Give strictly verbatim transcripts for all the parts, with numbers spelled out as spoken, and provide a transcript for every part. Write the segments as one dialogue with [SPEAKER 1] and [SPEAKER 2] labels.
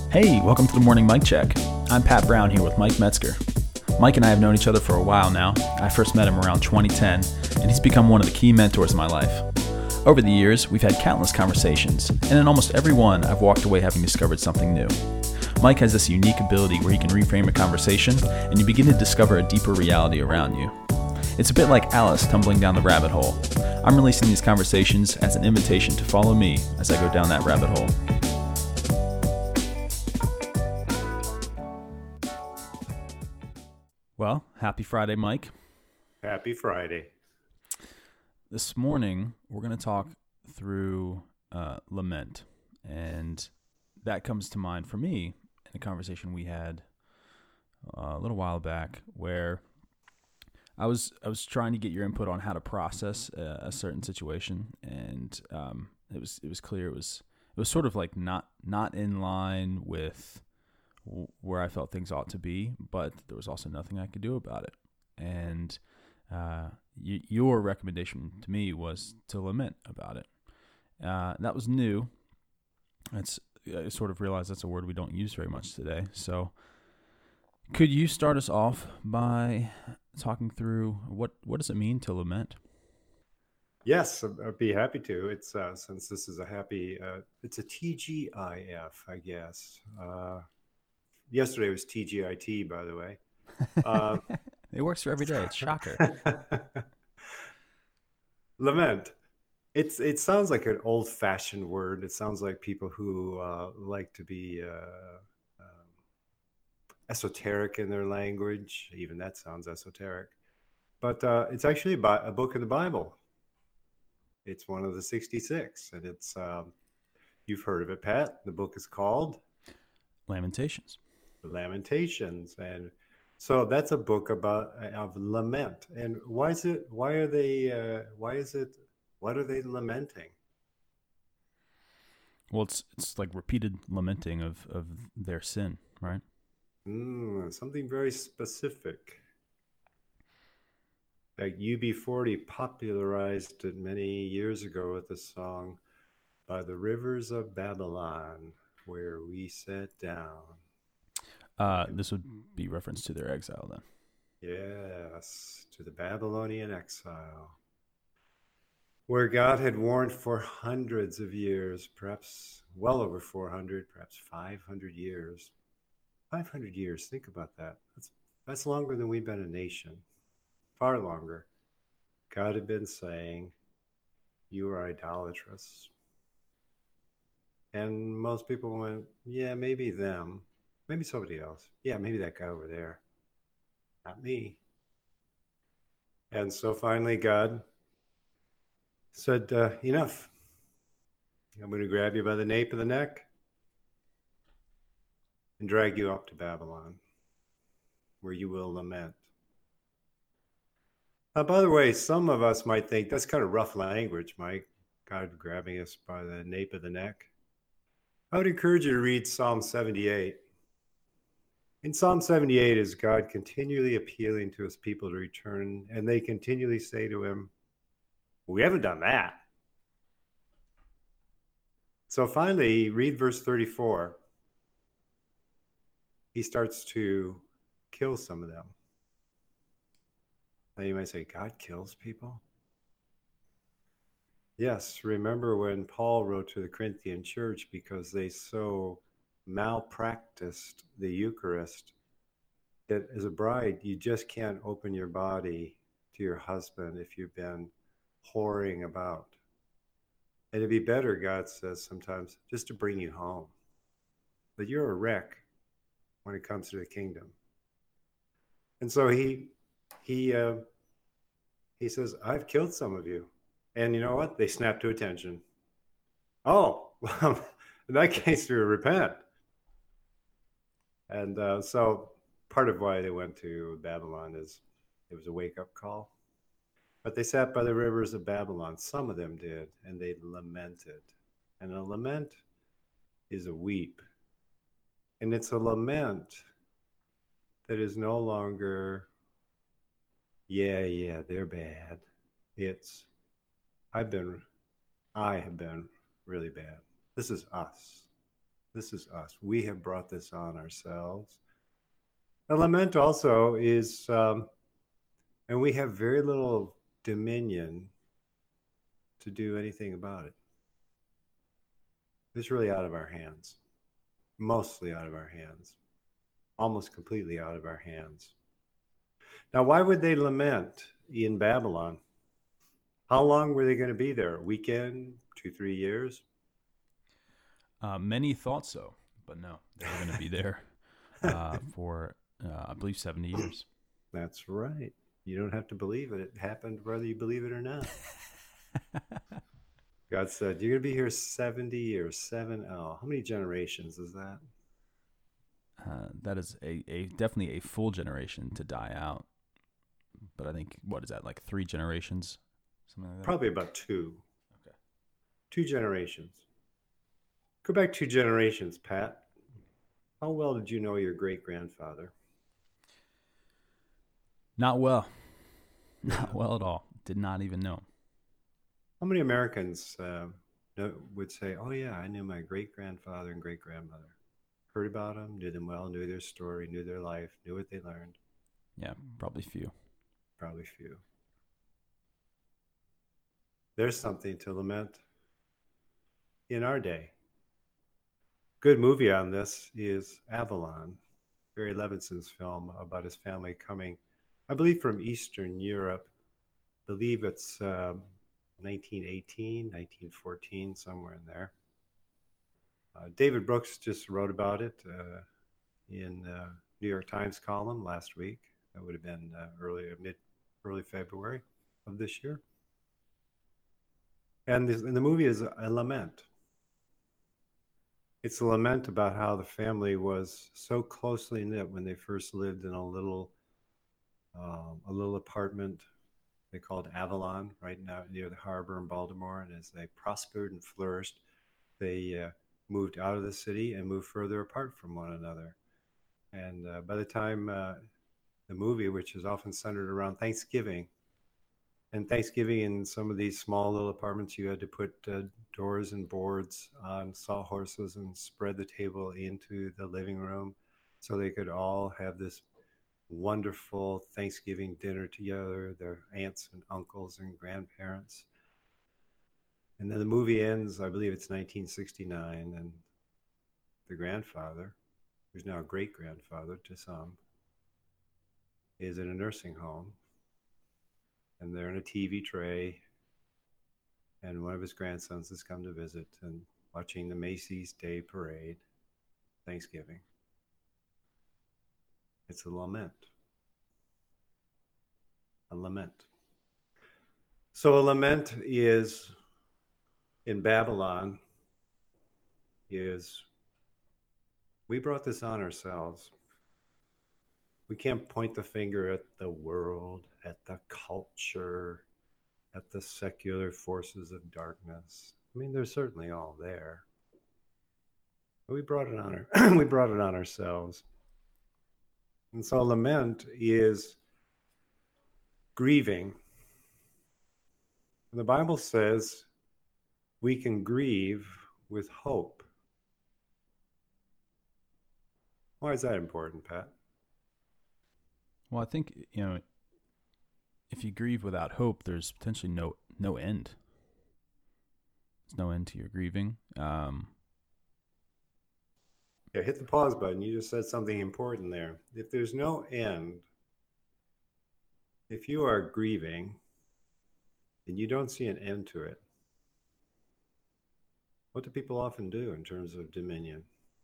[SPEAKER 1] Hey, welcome to the Morning Mic Check. I'm Pat Brown here with Mike Metzger. Mike and I have known each other for a while now. I first met him around twenty ten, and he's become one of the key mentors in my life. Over the years, we've had countless conversations, and in almost every one, I've walked away having discovered something new. Mike has this unique ability where he can reframe a conversation, and you begin to discover a deeper reality around you. It's a bit like Alice tumbling down the rabbit hole. I'm releasing these conversations as an invitation to follow me as I go down that rabbit hole. Well, happy Friday, Mike.
[SPEAKER 2] Happy Friday.
[SPEAKER 1] This morning, we're going to talk through uh, lament. And that comes to mind for me in a conversation we had uh, a little while back where I was I was trying to get your input on how to process a, a certain situation. And um, it was it was clear it was it was sort of like not not in line with where I felt things ought to be, but there was also nothing I could do about it. And uh, y- your recommendation to me was to lament about it. Uh, that was new. It's I sort of realized that's a word we don't use very much today. So could you start us off by talking through what, what does it mean to lament?
[SPEAKER 2] Yes, I'd I'd be happy to. It's uh, since this is a happy, uh, it's a T G I F, I guess. Uh, Yesterday was T G I T, by the way. Uh,
[SPEAKER 1] it works for every day. It's shocker.
[SPEAKER 2] Lament. It's it sounds like an old-fashioned word. It sounds like people who uh, like to be uh, um, esoteric in their language. Even that sounds esoteric. But uh, it's actually about a book in the Bible. It's one of the sixty-six, and it's um, you've heard of it, Pat. The book is called
[SPEAKER 1] Lamentations.
[SPEAKER 2] Lamentations, and so that's a book about of lament. And why is it? Why are they? Uh, why is it? What are they lamenting?
[SPEAKER 1] Well, it's it's like repeated lamenting of, of their sin, right?
[SPEAKER 2] Mm, something very specific. Like U B forty popularized it many years ago with the song "By the Rivers of Babylon, where we sat down."
[SPEAKER 1] Uh, this would be reference to their exile then.
[SPEAKER 2] Yes, to the Babylonian exile, where God had warned for hundreds of years, perhaps well over four hundred, perhaps five hundred years. five hundred years, think about that. That's, that's longer than we've been a nation, far longer. God had been saying, you are idolatrous. And most people went, yeah, maybe them. Maybe somebody else. Yeah, maybe that guy over there. Not me. And so finally God said, uh, enough. I'm going to grab you by the nape of the neck and drag you up to Babylon, where you will lament. Uh, by the way, some of us might think that's kind of rough language, Mike. God grabbing us by the nape of the neck. I would encourage you to read Psalm seventy-eight. In Psalm seventy-eight is God continually appealing to his people to return, and they continually say to him, we haven't done that. So finally, read verse thirty-four. He starts to kill some of them. Now you might say, God kills people? Yes, remember when Paul wrote to the Corinthian church because they so malpracticed the Eucharist that as a bride, you just can't open your body to your husband if you've been whoring about. And it'd be better, God says sometimes, just to bring you home. But you're a wreck when it comes to the kingdom. And so he he uh, he says, I've killed some of you. And you know what? They snap to attention. Oh, well, in that case, we repent. And uh, so part of why they went to Babylon is it was a wake-up call. But they sat by the rivers of Babylon. Some of them did, and they lamented. And a lament is a weep. And it's a lament that is no longer, yeah, yeah, they're bad. It's, I've been, I have been really bad. This is us. This is us. We have brought this on ourselves. A lament also is, um, and we have very little dominion to do anything about it. It's really out of our hands, mostly out of our hands, almost completely out of our hands. Now, why would they lament in Babylon? How long were they going to be there? A weekend, two, three years?
[SPEAKER 1] Uh, many thought so, but no, they were going to be there uh, for, uh, I believe, seventy years.
[SPEAKER 2] That's right. You don't have to believe it. It happened whether you believe it or not. God said, you're going to be here seventy years, seven L. How many generations is that?
[SPEAKER 1] Uh, that is a, a definitely a full generation to die out. But I think, what is that, like three generations? Something like that?
[SPEAKER 2] Probably about two.
[SPEAKER 1] Okay.
[SPEAKER 2] Two generations. Go back two generations, Pat. How well did you know your great-grandfather?
[SPEAKER 1] Not well. Not well at all. Did not even know.
[SPEAKER 2] How many Americans uh, know, would say, oh, yeah, I knew my great-grandfather and great-grandmother. Heard about them, knew them well, knew their story, knew their life, knew what they learned.
[SPEAKER 1] Yeah, probably few.
[SPEAKER 2] Probably few. There's something to lament in our day. Good movie on this is Avalon, Barry Levinson's film about his family coming, I believe, from Eastern Europe. I believe it's um, nineteen eighteen, nineteen fourteen, somewhere in there. Uh, David Brooks just wrote about it uh, in uh, New York Times column last week. That would have been uh, early, mid, early February of this year. And, this, and the movie is a lament. It's a lament about how the family was so closely knit when they first lived in a little, um, a little apartment they called Avalon, right now near the harbor in Baltimore. And as they prospered and flourished, they uh, moved out of the city and moved further apart from one another. And uh, by the time uh, the movie, which is often centered around Thanksgiving, and Thanksgiving in some of these small little apartments, you had to put uh, doors and boards on sawhorses and spread the table into the living room so they could all have this wonderful Thanksgiving dinner together, their aunts and uncles and grandparents. And then the movie ends, I believe it's nineteen sixty-nine, and the grandfather, who's now a great-grandfather to some, is in a nursing home. And they're in a T V tray, and one of his grandsons has come to visit and watching the Macy's Day Parade, Thanksgiving. It's a lament. A lament. So a lament is, in Babylon, is we brought this on ourselves. We can't point the finger at the world, at the culture, at the secular forces of darkness. I mean, they're certainly all there. But we brought it on our, we brought it on ourselves. And so lament is grieving. And the Bible says we can grieve with hope. Why is that important, Pat?
[SPEAKER 1] Well, I think, you know, if you grieve without hope, there's potentially no no end. There's no end to your grieving. Um,
[SPEAKER 2] yeah, hit the pause button. You just said something important there. If there's no end, if you are grieving and you don't see an end to it, what do people often do in terms of dominion?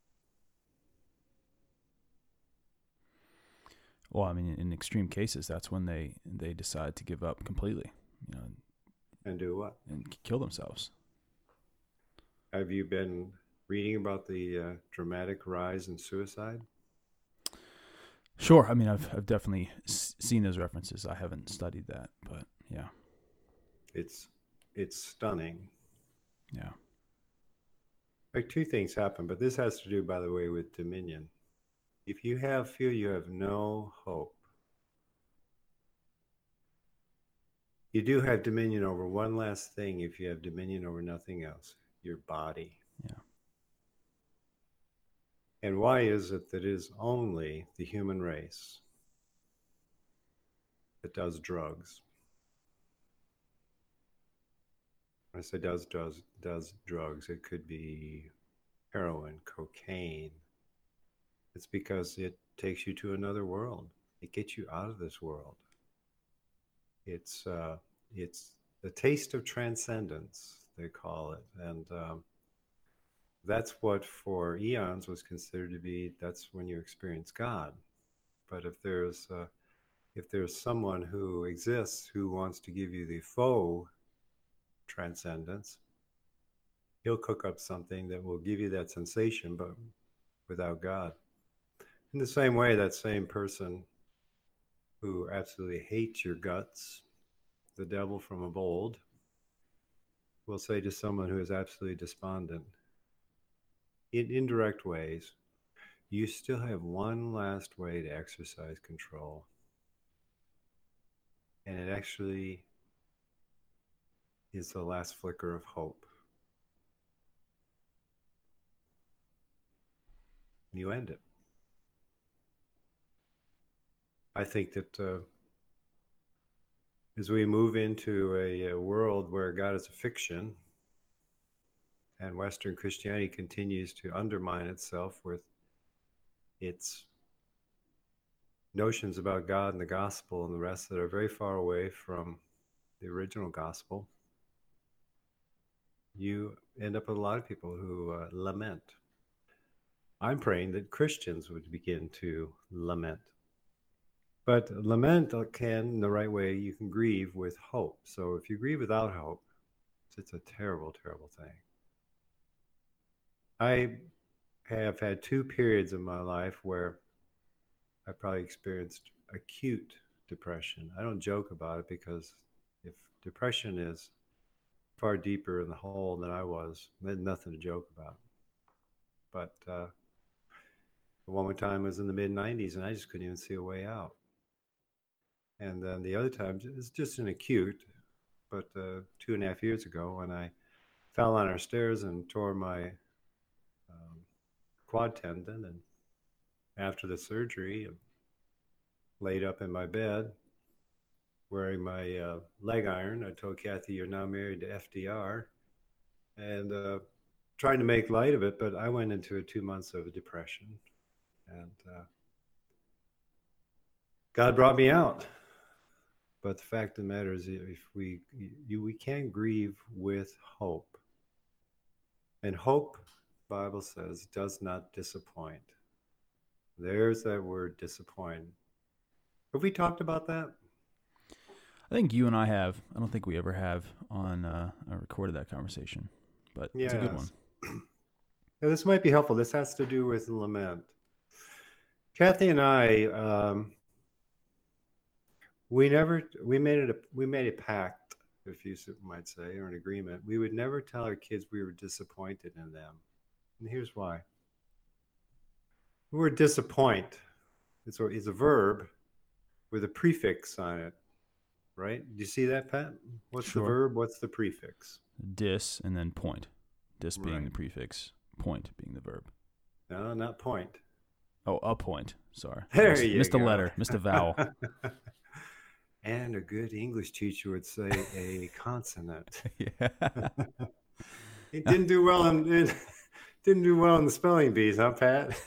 [SPEAKER 1] Well, I mean, in extreme cases, that's when they, they decide to give up completely, you know,
[SPEAKER 2] and do what?
[SPEAKER 1] And kill themselves.
[SPEAKER 2] Have you been reading about the uh, dramatic rise in suicide?
[SPEAKER 1] Sure. I mean, I've I've definitely s- seen those references. I haven't studied that, but yeah,
[SPEAKER 2] it's it's stunning.
[SPEAKER 1] Yeah.
[SPEAKER 2] Like two things happen, but this has to do, by the way, with dominion. If you have feel you have no hope, you do have dominion over one last thing if you have dominion over nothing else, your body.
[SPEAKER 1] Yeah.
[SPEAKER 2] And why is it that it is only the human race that does drugs? When I say does, does, does drugs, it could be heroin, cocaine. It's because it takes you to another world. It gets you out of this world. It's uh, it's the taste of transcendence, they call it, and um, that's what for eons was considered to be. That's when you experience God. But if there's uh, if there's someone who exists who wants to give you the faux transcendence, he'll cook up something that will give you that sensation, but without God. In the same way, that same person who absolutely hates your guts, the devil from of old, will say to someone who is absolutely despondent, in indirect ways, you still have one last way to exercise control. And it actually is the last flicker of hope. You end it. I think that uh, as we move into a, a world where God is a fiction and Western Christianity continues to undermine itself with its notions about God and the gospel and the rest that are very far away from the original gospel, you end up with a lot of people who uh, lament. I'm praying that Christians would begin to lament. But lament can, in the right way, you can grieve with hope. So if you grieve without hope, it's a terrible, terrible thing. I have had two periods in my life where I probably experienced acute depression. I don't joke about it because if depression is far deeper in the hole than I was, there's nothing to joke about. But uh, one more time was in the mid nineties and I just couldn't even see a way out. And then the other time it's just an acute, but uh, two and a half years ago when I fell on our stairs and tore my um, quad tendon, and after the surgery, laid up in my bed wearing my uh, leg iron. I told Kathy, "You're now married to F D R," and uh, trying to make light of it, but I went into a two months of depression, and uh, God brought me out. But the fact of the matter is, if we you, we can grieve with hope, and hope, the Bible says, does not disappoint. There's that word, disappoint. Have we talked about that?
[SPEAKER 1] I think you and I have. I don't think we ever have on uh, I recorded that conversation, but yes. It's a good one.
[SPEAKER 2] Now, this might be helpful. This has to do with lament. Kathy and I, um, we never we made it a we made a pact, if you might say, or an agreement. We would never tell our kids we were disappointed in them, and here's why. The word disappoint is a, is a verb with a prefix on it. Right? Do you see that, Pat? What's sure. the verb? What's the prefix?
[SPEAKER 1] Dis and then point. Dis being
[SPEAKER 2] right.
[SPEAKER 1] the prefix, point being the verb.
[SPEAKER 2] No, not point.
[SPEAKER 1] Oh, a point. Sorry.
[SPEAKER 2] There
[SPEAKER 1] missed,
[SPEAKER 2] you
[SPEAKER 1] missed
[SPEAKER 2] go.
[SPEAKER 1] a letter. Missed a vowel.
[SPEAKER 2] And a good English teacher would say a consonant.
[SPEAKER 1] Yeah.
[SPEAKER 2] He didn't do well in, in didn't do well in the spelling bees, huh, Pat?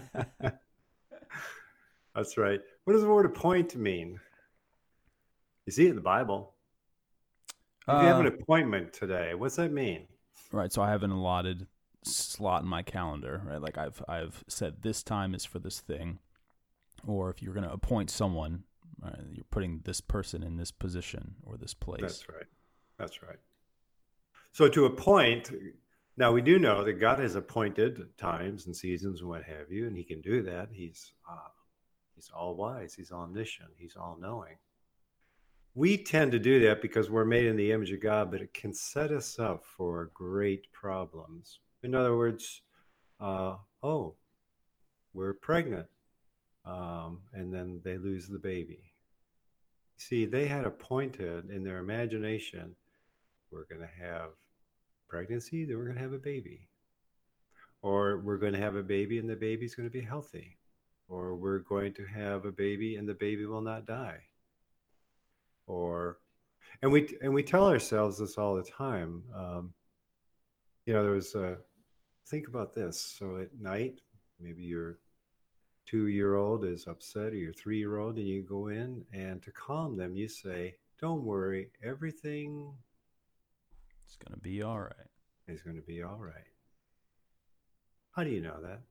[SPEAKER 2] That's right. What does the word appoint mean? You see it in the Bible. If you have an appointment today, what's that mean?
[SPEAKER 1] Right. So I have an allotted slot in my calendar, right? Like I've I've said this time is for this thing. Or if you're going to appoint someone, right, you're putting this person in this position or this place.
[SPEAKER 2] That's right. That's right. So to appoint, now we do know that God has appointed times and seasons and what have you, and he can do that. He's uh, he's all wise. He's omniscient. He's all knowing. We tend to do that because we're made in the image of God, but it can set us up for great problems. In other words, uh, oh, we're pregnant, um, and then they lose the baby. See, they had appointed in their imagination, we're going to have pregnancy, then we're going to have a baby. Or we're going to have a baby and the baby's going to be healthy. Or we're going to have a baby and the baby will not die. Or, and we, and we tell ourselves this all the time. Um, you know, there was a, think about this. So at night, maybe your two-year-old is upset or your three-year-old, and you go in and to calm them, you say, don't worry, everything
[SPEAKER 1] It's going to be all right.
[SPEAKER 2] is going to be all right. How do you know that?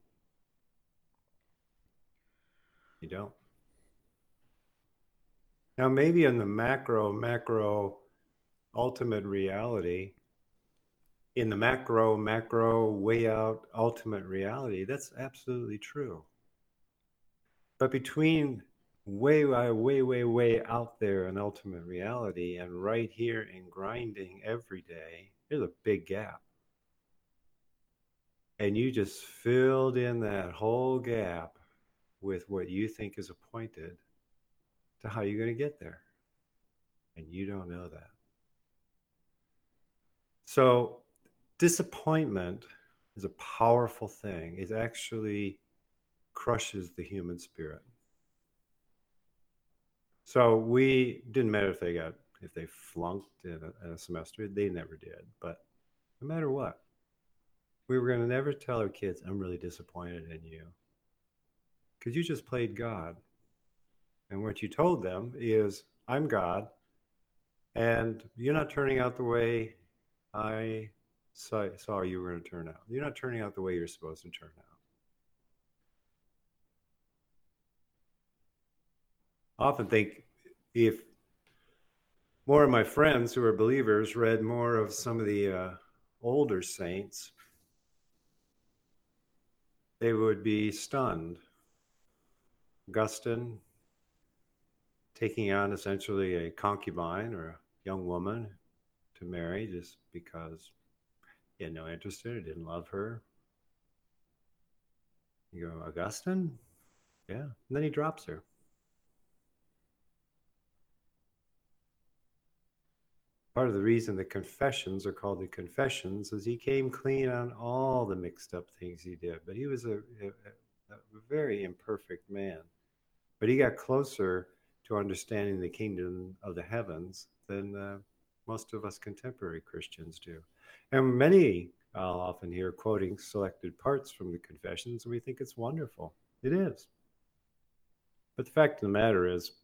[SPEAKER 2] You don't. Now, maybe in the macro, macro, ultimate reality, in the macro, macro, way out, ultimate reality, that's absolutely true. But between way, way, way, way out there in ultimate reality and right here in grinding every day, there's a big gap. And you just filled in that whole gap with what you think is appointed to how you're going to get there. And you don't know that. So disappointment is a powerful thing. It actually crushes the human spirit. So we didn't matter if they got if they flunked in a, in a semester, they never did. But no matter what, we were going to never tell our kids, I'm really disappointed in you. Because you just played God. And what you told them is, I'm God, and you're not turning out the way I saw, saw you were going to turn out. You're not turning out the way you're supposed to turn out. I often think if more of my friends who are believers read more of some of the uh, older saints, they would be stunned. Augustine, taking on essentially a concubine or a young woman to marry just because he had no interest in her, didn't love her. You go, Augustine? Yeah. And then he drops her. Part of the reason the confessions are called the confessions is he came clean on all the mixed up things he did. But he was a, a, a very imperfect man. But he got closer to understanding the kingdom of the heavens than uh, most of us contemporary Christians do. And many, I'll often hear quoting selected parts from the confessions, and we think it's wonderful. It is. But the fact of the matter is,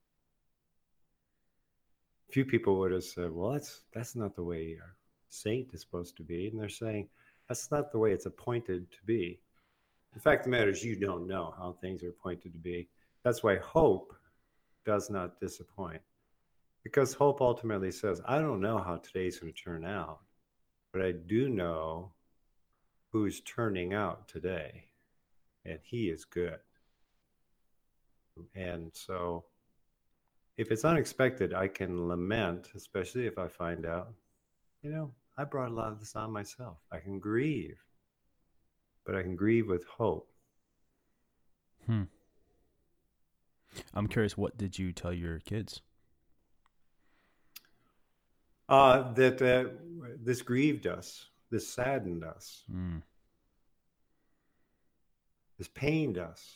[SPEAKER 2] few people would have said, well, that's that's not the way a saint is supposed to be. And they're saying, that's not the way it's appointed to be. The fact of the matter is, you don't know how things are appointed to be. That's why hope does not disappoint. Because hope ultimately says, I don't know how today's going to turn out, but I do know who's turning out today, and he is good. And so if it's unexpected, I can lament, especially if I find out, you know, I brought a lot of this on myself. I can grieve, but I can grieve with hope.
[SPEAKER 1] Hmm. I'm curious, what did you tell your kids?
[SPEAKER 2] Uh, that uh, this grieved us, this saddened us,
[SPEAKER 1] Mm.
[SPEAKER 2] this pained us.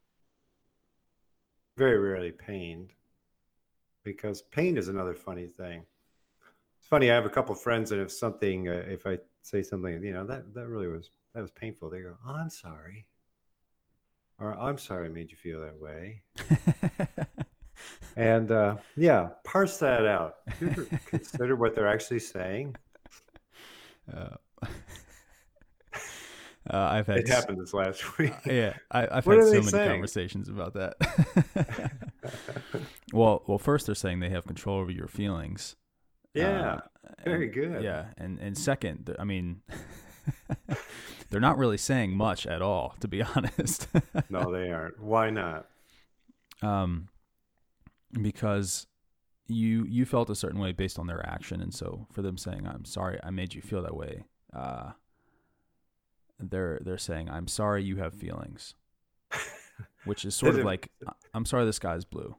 [SPEAKER 2] Very rarely pained. Because pain is another funny thing. It's funny, I have a couple of friends, and if something, uh, if I say something, you know, that, that really was, that was painful, they go, oh, I'm sorry. Or I'm sorry I made you feel that way. And uh, yeah, parse that out. You ever consider what they're actually saying?
[SPEAKER 1] Uh, uh, I've had
[SPEAKER 2] It happened this last week.
[SPEAKER 1] Uh, yeah, I, I've
[SPEAKER 2] What
[SPEAKER 1] had
[SPEAKER 2] are
[SPEAKER 1] so
[SPEAKER 2] they
[SPEAKER 1] many
[SPEAKER 2] saying?
[SPEAKER 1] conversations about that. well, well, first they're saying they have control over your feelings.
[SPEAKER 2] Yeah,
[SPEAKER 1] Uh,
[SPEAKER 2] very
[SPEAKER 1] and-
[SPEAKER 2] good.
[SPEAKER 1] Yeah, and and second, th- I mean, they're not really saying much at all, to be honest.
[SPEAKER 2] No, they aren't. Why not?
[SPEAKER 1] um, because you you felt a certain way based on their action, and so for them saying, "I'm sorry, I made you feel that way," uh, they're they're saying, "I'm sorry, you have feelings," which is sort of like, "I'm sorry, the sky's blue."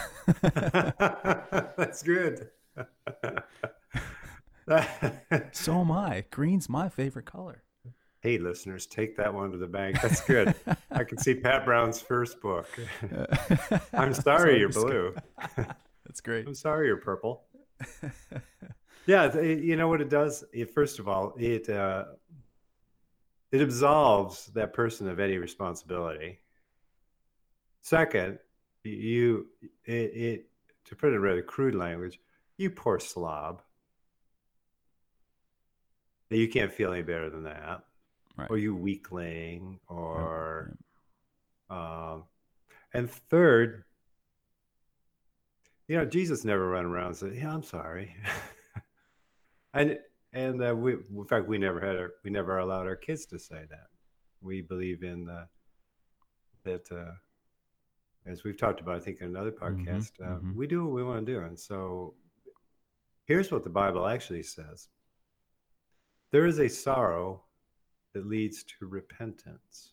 [SPEAKER 2] That's good.
[SPEAKER 1] So am I. Green's my favorite color.
[SPEAKER 2] Hey, listeners, take that one to the bank. That's good. I can see Pat Brown's first book. I'm sorry you're blue.
[SPEAKER 1] That's great.
[SPEAKER 2] I'm sorry you're purple. Yeah, you know what it does? It, first of all, it uh, it absolves that person of any responsibility. Second, you it, it to put it in rather crude language, you poor slob. You can't feel any better than that.
[SPEAKER 1] Right.
[SPEAKER 2] Or you weakling, or
[SPEAKER 1] Right.
[SPEAKER 2] um, and third, you know, Jesus never ran around and said, "Yeah, I'm sorry," and and uh, we, in fact, we never had our, we never allowed our kids to say that. We believe in uh, that, uh, as we've talked about, I think in another podcast,
[SPEAKER 1] Mm-hmm,
[SPEAKER 2] uh,
[SPEAKER 1] mm-hmm.
[SPEAKER 2] we do what we want to do, and so here's what the Bible actually says: there is a sorrow that leads to repentance.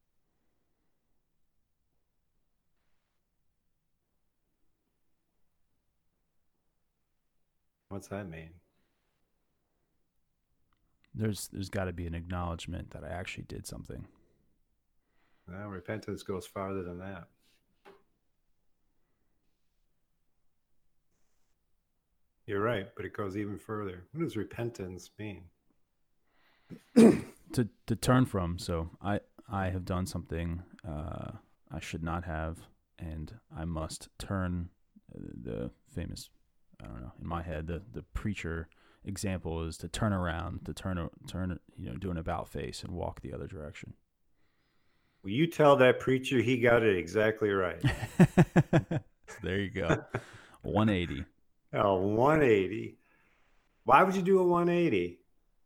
[SPEAKER 2] What's that mean?
[SPEAKER 1] There's there's got to be an acknowledgement that I actually did something.
[SPEAKER 2] Well, repentance goes farther than that. You're right, but it goes even further. What does repentance mean?
[SPEAKER 1] to to turn from. So I I have done something uh, I should not have, and I must turn. The famous, I don't know, in my head, the the preacher example is to turn around, to turn turn you know, do an about face and walk the other direction.
[SPEAKER 2] Well, you tell that preacher he got it exactly right.
[SPEAKER 1] There you go. one eighty.
[SPEAKER 2] Oh, one eighty. Why would you do a one eighty?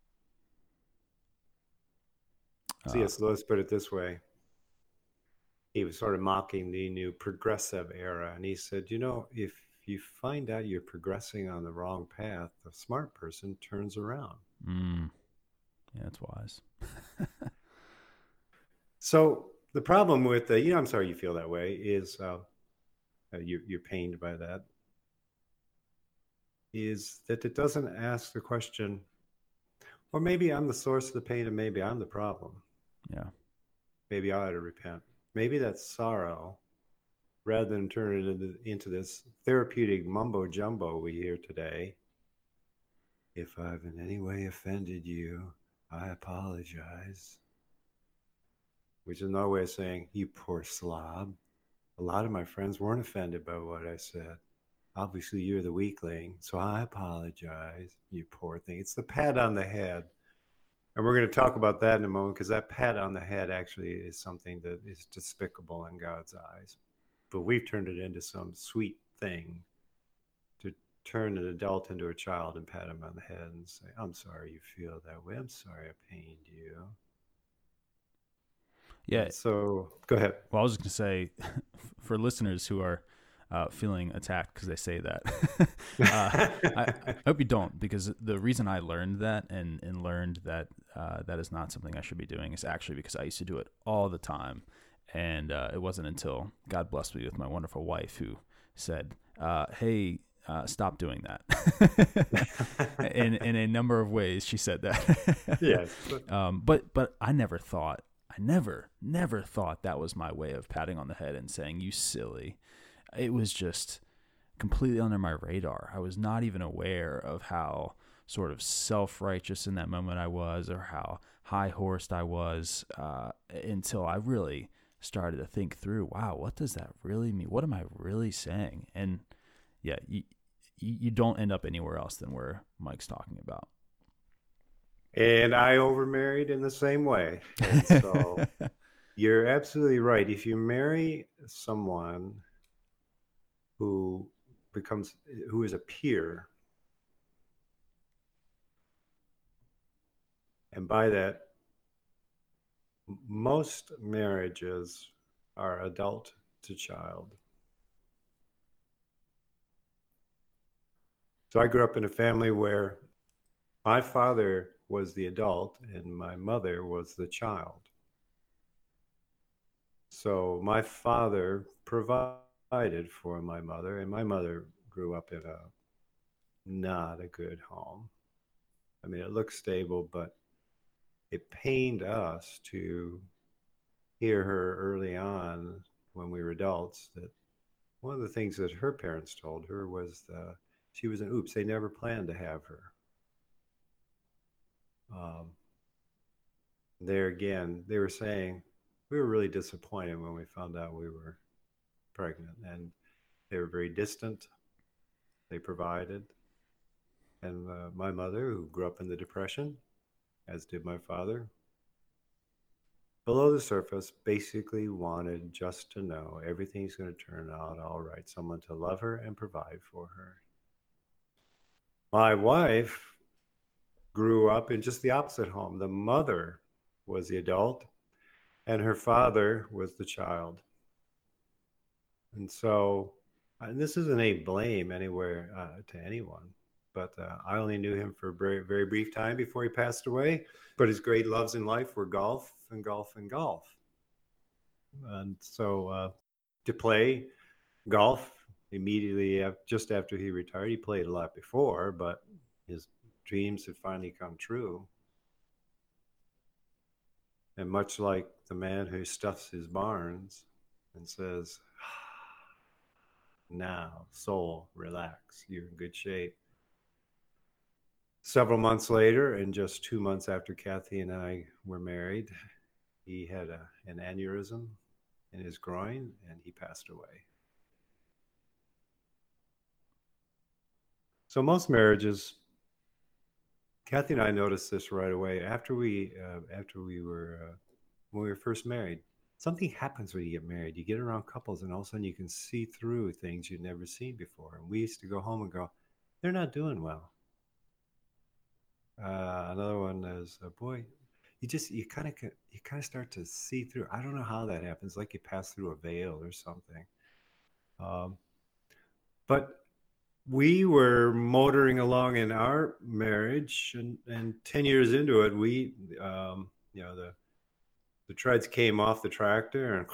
[SPEAKER 2] Uh, C S. Lewis put it this way. He was sort of mocking the new progressive era. And he said, you know, if you find out you're progressing on the wrong path, the smart person turns around.
[SPEAKER 1] Mm. Yeah, that's wise.
[SPEAKER 2] So the problem with, the, you know, I'm sorry you feel that way, is uh, you, you're pained by that, is that it doesn't ask the question, or maybe I'm the source of the pain and maybe I'm the problem.
[SPEAKER 1] Yeah.
[SPEAKER 2] Maybe I ought to repent. Maybe that's sorrow, rather than turn it into, into this therapeutic mumbo jumbo we hear today. If I've in any way offended you, I apologize. Which is another way of saying, you poor slob. A lot of my friends weren't offended by what I said. Obviously, you're the weakling, so I apologize, you poor thing. It's the pat on the head. And we're going to talk about that in a moment, because that pat on the head actually is something that is despicable in God's eyes. But we've turned it into some sweet thing to turn an adult into a child and pat him on the head and say, I'm sorry you feel that way. I'm sorry I pained you.
[SPEAKER 1] Yeah.
[SPEAKER 2] And so go ahead.
[SPEAKER 1] Well, I was just going to say, for listeners who are uh, feeling attacked because they say that, uh, I, I hope you don't, because the reason I learned that and, and learned that uh, that is not something I should be doing is actually because I used to do it all the time. And uh, it wasn't until God blessed me with my wonderful wife who said, uh, hey, uh, stop doing that. in, in a number of ways, she said that.
[SPEAKER 2] Yes.
[SPEAKER 1] Um, but, but I never thought, I never, never thought that was my way of patting on the head and saying, you silly. It was just completely under my radar. I was not even aware of how sort of self-righteous in that moment I was, or how high-horsed I was, uh, until I really started to think through, wow, what does that really mean? What am I really saying? And yeah, you, you don't end up anywhere else than where Mike's talking about.
[SPEAKER 2] And I overmarried in the same way. And so you're absolutely right. If you marry someone who becomes, who is a peer, and by that, most marriages are adult to child. So I grew up in a family where my father was the adult and my mother was the child. So my father provided for my mother, and my mother grew up in a not a good home. I mean, it looked stable, but it pained us to hear her early on when we were adults that one of the things that her parents told her was uh, she was an oops. They never planned to have her. Um, there again, they were saying we were really disappointed when we found out we were pregnant, and they were very distant. They provided. And uh, my mother, who grew up in the Depression, as did my father, below the surface, basically wanted just to know everything's going to turn out all right, someone to love her and provide for her. My wife grew up in just the opposite home. The mother was the adult, and her father was the child. And so, and this isn't a blame anywhere uh, to anyone, but uh, I only knew him for a very, very brief time before he passed away. But his great loves in life were golf and golf and golf. And so uh, to play golf immediately after, just after he retired, he played a lot before, but his dreams had finally come true. And much like the man who stuffs his barns and says, now, soul, relax, you're in good shape. Several months later, and just two months after Kathy and I were married, he had a, an aneurysm in his groin and he passed away. So most marriages, Kathy and I noticed this right away after we uh, after we were uh, when we were first married. Something happens when you get married. You get around couples, and all of a sudden you can see through things you'd never seen before. And we used to go home and go, "They're not doing well." Uh, another one is, uh, "Boy, you just you kind of you kind of start to see through." I don't know how that happens. Like you pass through a veil or something. Um, but we were motoring along in our marriage, and, and ten years into it, we, um, you know, the the treads came off the tractor and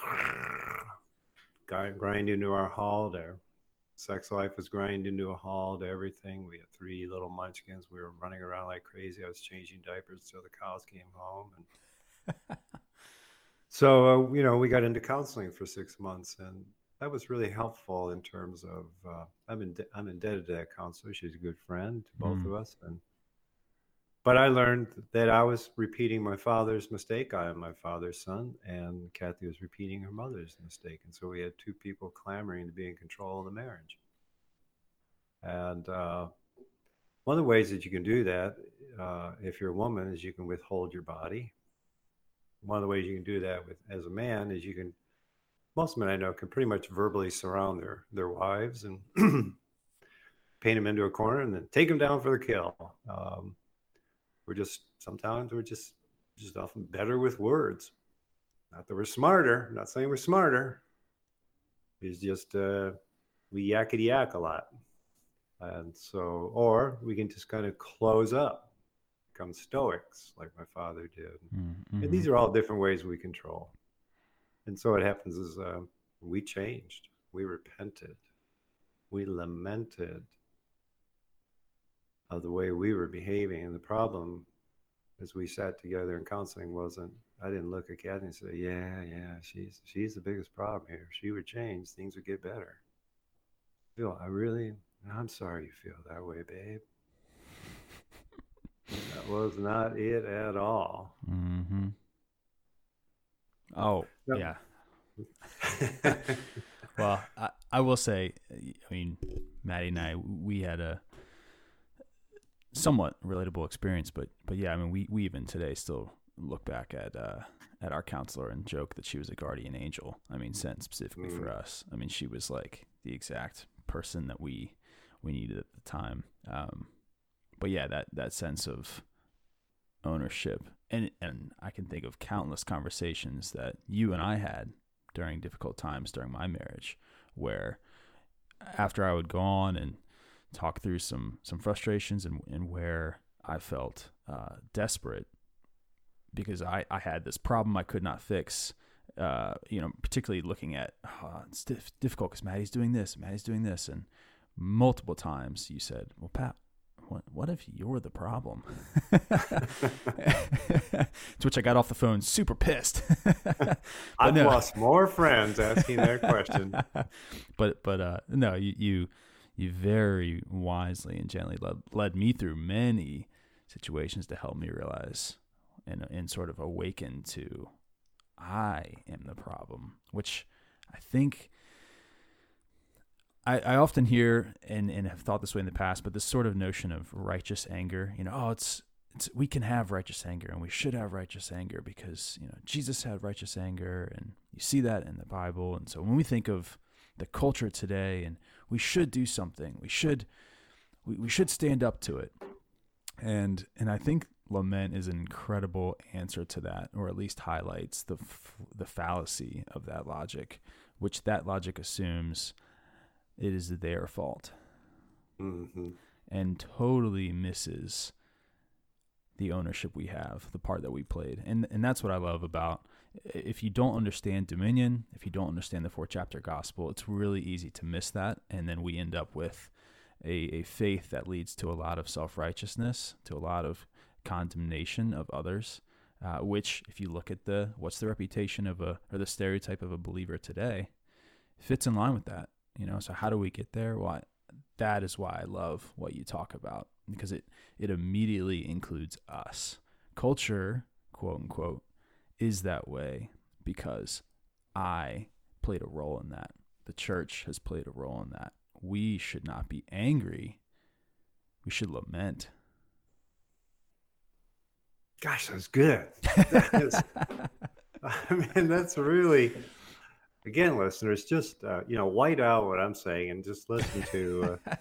[SPEAKER 2] grind into our halt. Our sex life was grind into a halt. Everything. We had three little munchkins. We were running around like crazy. I was changing diapers till the cows came home. And so, uh, you know, we got into counseling for six months, and that was really helpful in terms of, uh, I'm, in, I'm indebted to that counselor. She's a good friend to both mm. of us. And, but I learned that I was repeating my father's mistake. I am my father's son, and Kathy was repeating her mother's mistake. And so we had two people clamoring to be in control of the marriage. And uh, one of the ways that you can do that, uh, if you're a woman, is you can withhold your body. One of the ways you can do that with as a man is you can, most men I know can pretty much verbally surround their, their wives and paint them into a corner and then take them down for the kill. Um, we're just, sometimes we're just, just often better with words. Not that we're smarter. I'm not saying we're smarter. It's just, uh, we yakety yak a lot. And so, or we can just kind of close up, become stoics like my father did. Mm-hmm. And these are all different ways we control. And so what happens is uh, we changed, we repented, we lamented of the way we were behaving. And the problem, as we sat together in counseling, wasn't, I didn't look at Kathy and say, yeah, yeah, she's she's the biggest problem here. If she would change, things would get better. Phil, I really, I'm sorry you feel that way, babe. That was not it at all.
[SPEAKER 1] Mm-hmm. Oh, no. Yeah. Well, I, I will say, I mean, Maddie and I, we had a somewhat relatable experience, but, but yeah, I mean, we, we even today still look back at, uh, at our counselor and joke that she was a guardian angel. I mean, sent specifically mm. for us. I mean, she was like the exact person that we, we needed at the time. Um, but yeah, that, that sense of ownership. And and I can think of countless conversations that you and I had during difficult times during my marriage, where after I would go on and talk through some some frustrations and, and where I felt uh, desperate because I, I had this problem I could not fix, uh, you know, particularly looking at, oh, it's diff- difficult because Maddie's doing this, Maddie's doing this. And multiple times you said, well, Pat, what what if you're the problem? To which I got off the phone super pissed.
[SPEAKER 2] I've
[SPEAKER 1] no.
[SPEAKER 2] lost more friends asking that question.
[SPEAKER 1] but but uh, no, you, you you very wisely and gently led, led me through many situations to help me realize and and sort of awaken to I am the problem, which I think I, I often hear and, and have thought this way in the past, but this sort of notion of righteous anger, you know, oh, it's, it's, we can have righteous anger and we should have righteous anger because, you know, Jesus had righteous anger and you see that in the Bible. And so when we think of the culture today and we should do something, we should, we, we should stand up to it. And, and I think lament is an incredible answer to that, or at least highlights the, the fallacy of that logic, which that logic assumes it is their fault,
[SPEAKER 2] mm-hmm.
[SPEAKER 1] and totally misses the ownership we have, the part that we played. And and that's what I love about, if you don't understand dominion, if you don't understand the four chapter gospel, it's really easy to miss that. And then we end up with a, a faith that leads to a lot of self-righteousness, to a lot of condemnation of others, uh, which if you look at the, what's the reputation of a, or the stereotype of a believer today, fits in line with that. You know, so how do we get there? Well, I, that is why I love what you talk about, because it, it immediately includes us. Culture, quote unquote, is that way because I played a role in that. The church has played a role in that. We should not be angry. We should lament.
[SPEAKER 2] Gosh, that's good. That is, I mean, that's really... Again, listeners, just, uh, you know, white out what I'm saying and just listen to... Uh,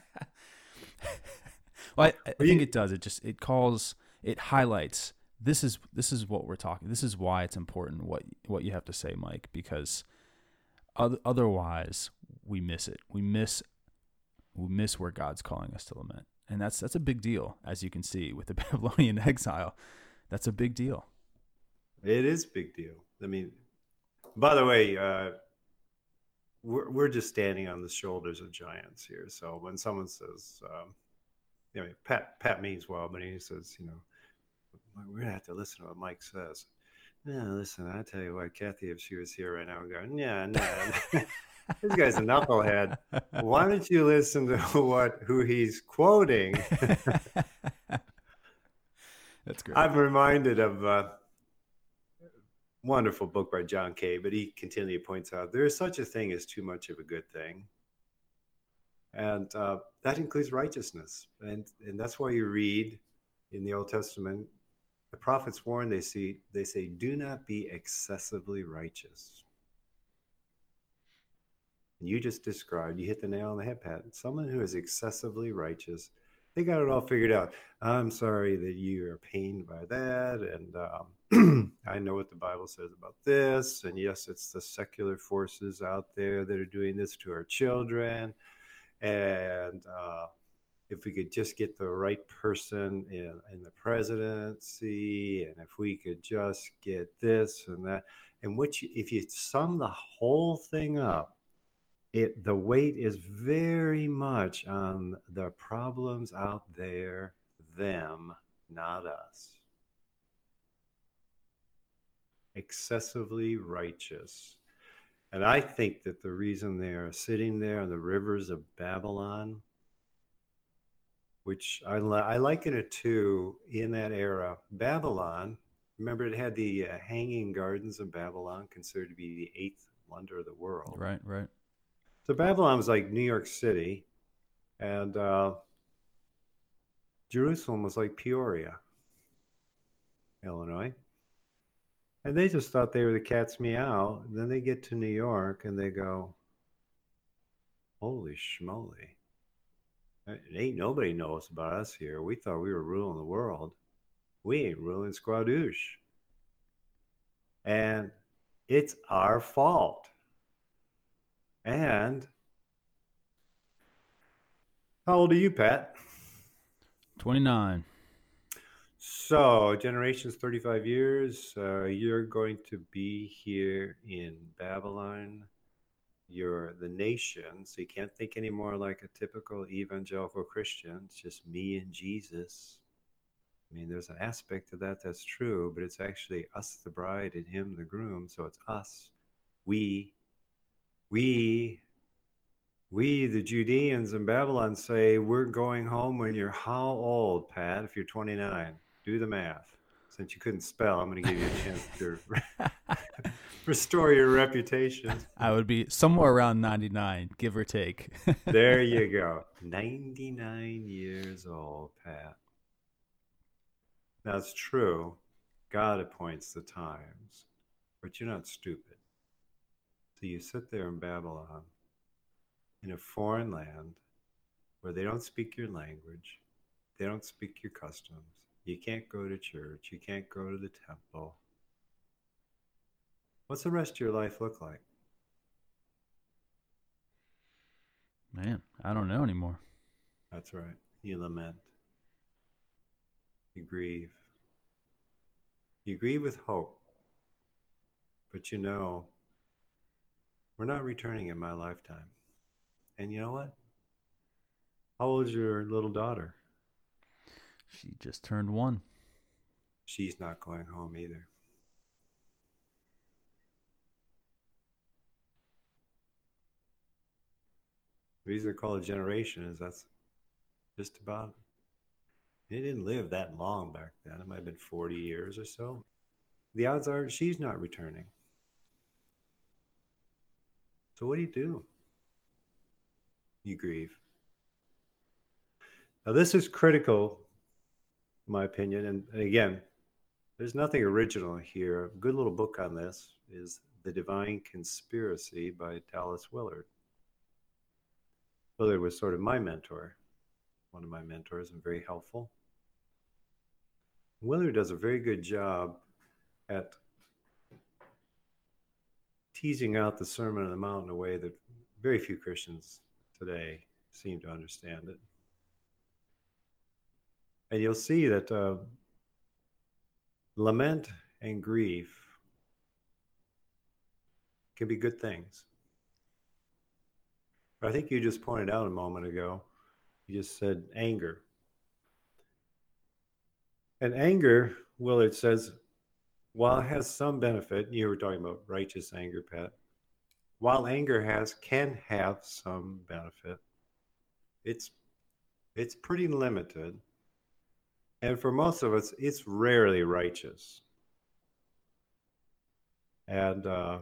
[SPEAKER 1] well, I, I think it does. It just, it calls, it highlights, this is this is what we're talking, this is why it's important what what you have to say, Mike, because other, otherwise we miss it. We miss, we miss where God's calling us to lament. And that's that's a big deal, as you can see, with the Babylonian exile. That's a big deal.
[SPEAKER 2] It is a big deal. I mean, by the way... Uh, We're we're just standing on the shoulders of giants here. So when someone says, um, you know, Pat Pat means well, but he says, you know, we're gonna have to listen to what Mike says. Yeah, listen, I tell you what, Kathy, if she was here right now, would go, yeah, no, this guy's a knucklehead. Why don't you listen to what who he's quoting?
[SPEAKER 1] That's great.
[SPEAKER 2] I'm reminded of. Uh, Wonderful book by John Kay, but he continually points out there is such a thing as too much of a good thing. And uh, that includes righteousness. And and that's why you read in the Old Testament, the prophets warn, they see they say, do not be excessively righteous. And you just described, you hit the nail on the head, Pat. Someone who is excessively righteous, they got it all figured out. I'm sorry that you are pained by that. And um, I know what the Bible says about this. And yes, it's the secular forces out there that are doing this to our children. And uh, if we could just get the right person in, in the presidency, and if we could just get this and that, and which, if you sum the whole thing up, It, the weight is very much on the problems out there, them, not us. Excessively righteous. And I think that the reason they are sitting there on the rivers of Babylon, which I, I liken it to in that era, Babylon, remember it had the uh, Hanging Gardens of Babylon, considered to be the eighth wonder of the world.
[SPEAKER 1] Right, right.
[SPEAKER 2] So Babylon was like New York City, and uh, Jerusalem was like Peoria, Illinois. And they just thought they were the cat's meow. And then they get to New York and they go, holy schmoly. Ain't nobody knows about us here. We thought we were ruling the world. We ain't ruling squadouche. And it's our fault. And how old are you, Pat?
[SPEAKER 1] twenty-nine.
[SPEAKER 2] So, generation's thirty-five years. Uh, you're going to be here in Babylon you're the nation, so you can't think anymore like a typical evangelical Christian. It's just me and Jesus. I mean, there's an aspect to that that's true, but it's actually us, the bride, and him, the groom. So it's us, we, we, we, the Judeans in Babylon say, we're going home when you're how old, Pat? If you're twenty-nine, do the math. Since you couldn't spell, I'm going to give you a chance to restore your reputation.
[SPEAKER 1] I would be somewhere around ninety-nine, give or take.
[SPEAKER 2] There you go. ninety-nine years old, Pat. That's true. God appoints the times, but you're not stupid. So you sit there in Babylon, in a foreign land, where they don't speak your language, they don't speak your customs. You can't go to church, you can't go to the temple. What's the rest of your life look like?
[SPEAKER 1] Man, I don't know anymore.
[SPEAKER 2] That's right. You lament. You grieve. You grieve with hope. But you know, we're not returning in my lifetime. And you know what? How old is your little daughter?
[SPEAKER 1] She just turned one.
[SPEAKER 2] She's not going home either. The reason they're called a generation is that's just about, they didn't live that long back then. It might have been forty years or so. The odds are she's not returning. So what do you do? You grieve. Now this is critical, in my opinion, and, and again, there's nothing original here. A good little book on this is The Divine Conspiracy by Dallas Willard. Willard was sort of my mentor, one of my mentors, and very helpful. Willard does a very good job at teasing out the Sermon on the Mount in a way that very few Christians today seem to understand it. And you'll see that uh, lament and grief can be good things. But I think you just pointed out a moment ago, you just said anger. And anger, Willard says, while it has some benefit, you were talking about righteous anger, Pat, while anger has can have some benefit, it's it's pretty limited. And for most of us, it's rarely righteous. And uh,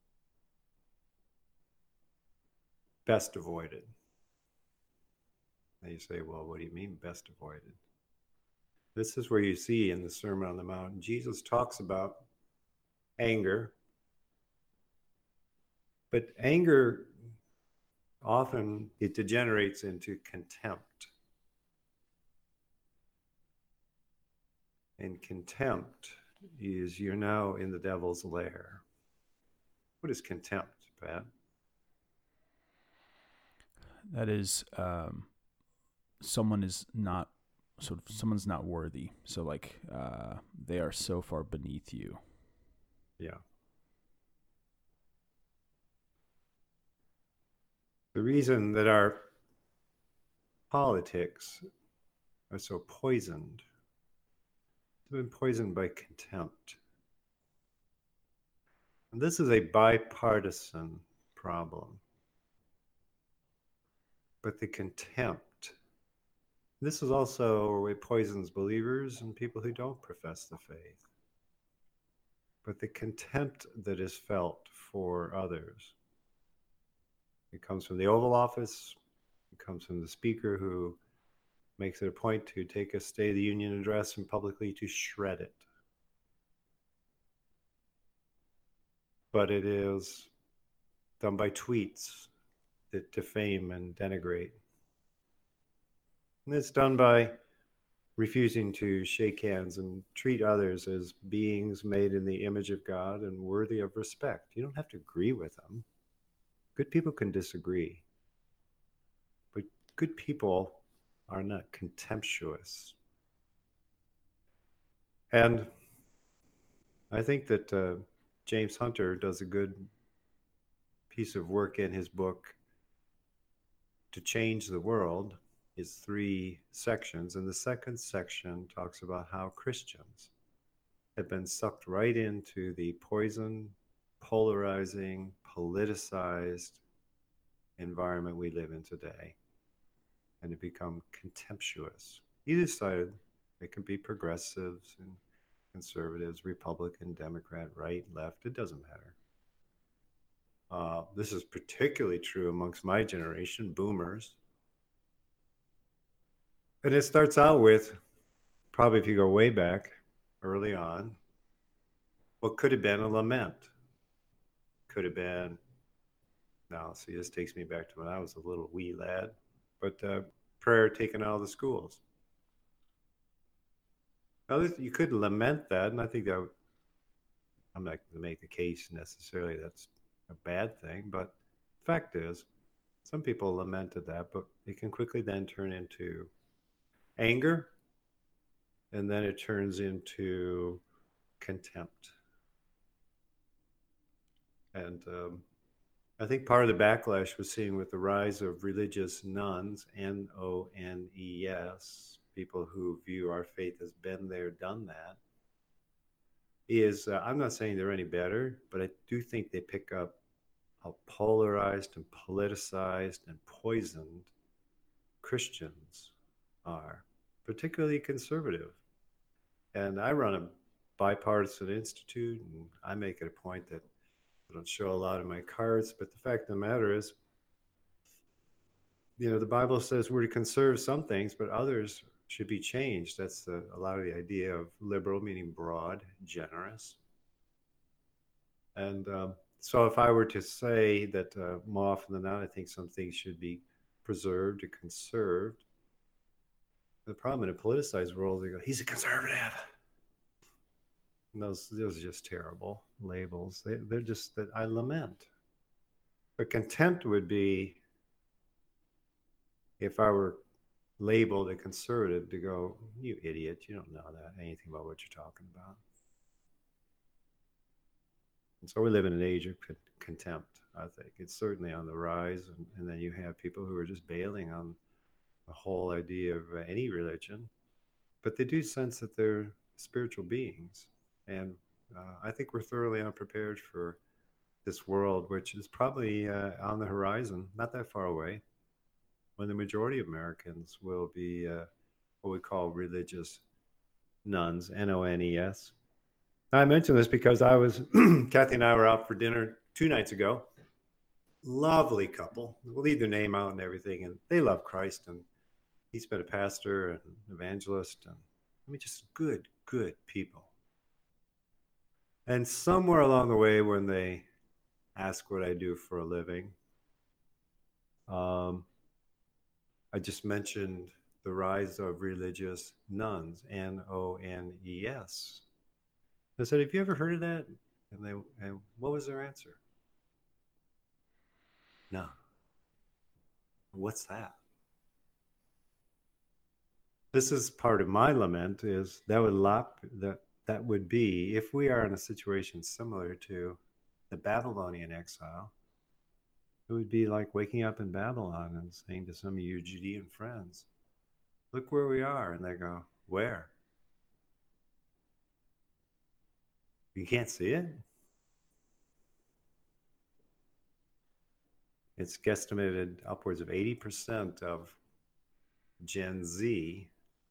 [SPEAKER 2] best avoided. And you say, well, what do you mean best avoided? This is where you see in the Sermon on the Mount, Jesus talks about anger. But anger, often it degenerates into contempt. And contempt is you're now in the devil's lair. What is contempt, Pat?
[SPEAKER 1] That is, um, someone is not, sort of, someone's not worthy. So like, uh, they are so far beneath you.
[SPEAKER 2] Yeah. The reason that our politics are so poisoned, they've been poisoned by contempt. And this is a bipartisan problem. But the contempt, this is also where it poisons believers and people who don't profess the faith. But the contempt that is felt for others, it comes from the Oval Office, it comes from the speaker who makes it a point to take a State of the Union address and publicly to shred it. But it is done by tweets that defame and denigrate. And it's done by refusing to shake hands and treat others as beings made in the image of God and worthy of respect. You don't have to agree with them. Good people can disagree. But good people are not contemptuous. And I think that uh, James Hunter does a good piece of work in his book, To Change the World, is three sections. And the second section talks about how Christians have been sucked right into the poison, polarizing, politicized environment we live in today, and to become contemptuous. Either side, it can be progressives and conservatives, Republican, Democrat, right, left, it doesn't matter. Uh, this is particularly true amongst my generation, boomers. And it starts out with, probably if you go way back, early on, what could have been a lament. Could have been, now see, this takes me back to when I was a little wee lad, but uh, prayer taken out of the schools. Now, you could lament that, and I think that would, I'm not going to make the case necessarily that's a bad thing, but the fact is, some people lamented that, but it can quickly then turn into anger, and then it turns into contempt. And um, I think part of the backlash we're seeing with the rise of religious nuns, N O N E S, people who view our faith as been there, done that, is, uh, I'm not saying they're any better, but I do think they pick up how polarized and politicized and poisoned Christians are, particularly conservative. And I run a bipartisan institute, and I make it a point that I don't show a lot of my cards, but the fact of the matter is, you know, the Bible says we're to conserve some things, but others should be changed. That's the, a lot of the idea of liberal, meaning broad, generous. And um, so if I were to say that uh, more often than not, I think some things should be preserved or conserved, the problem in a politicized world, they go, he's a conservative. And those, those are just terrible labels. They, they're just that I lament. But contempt would be if I were labeled a conservative to go, you idiot, you don't know that anything about what you're talking about. And so we live in an age of contempt, I think. It's certainly on the rise. And, and then you have people who are just bailing on the whole idea of uh, any religion. But they do sense that they're spiritual beings. And uh, I think we're thoroughly unprepared for this world, which is probably uh, on the horizon, not that far away, when the majority of Americans will be uh, what we call religious nuns, N O N E S. I mention this because I was, Kathy and I were out for dinner two nights ago. Lovely couple. We'll leave their name out and everything, and they love Christ, and he's been a pastor and evangelist, and I mean, just good, good people. And somewhere along the way, when they ask what I do for a living, um, I just mentioned the rise of religious nuns, N O N E S. I said, have you ever heard of that? And they, and what was their answer? No. What's that? This is part of my lament, is that would lop, that that would be, if we are in a situation similar to the Babylonian exile, it would be like waking up in Babylon and saying to some of your Judean friends, look where we are. And they go, where? You can't see it? It's guesstimated upwards of eighty percent of Gen Z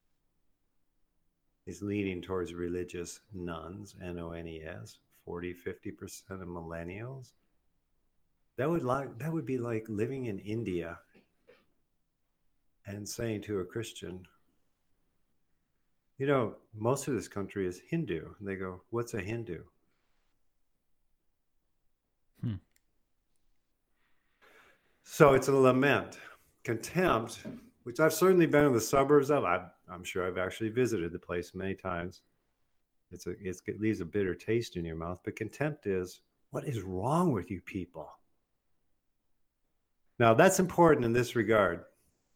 [SPEAKER 2] is leaning towards religious nuns, N O N E S, forty, fifty percent of millennials. That would like that would be like living in India and saying to a Christian, you know, most of this country is Hindu. And they go, what's a Hindu?
[SPEAKER 1] Hmm.
[SPEAKER 2] So it's a lament. Contempt, which I've certainly been in the suburbs of. I've, I'm sure I've actually visited the place many times. It's a, it's, it leaves a bitter taste in your mouth. But contempt is, what is wrong with you people? Now, that's important in this regard.